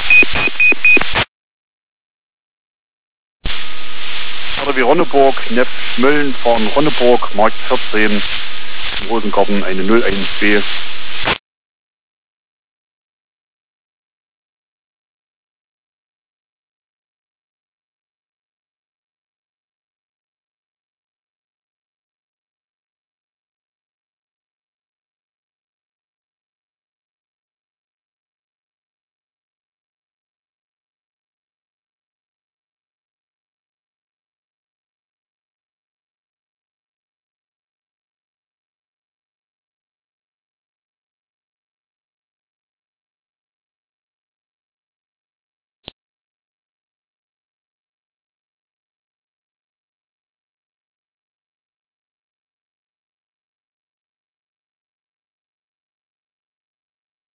RW Ronneburg, Neff Schmölln, fahren Ronneburg, Markt 14, im Rosengarten eine 012.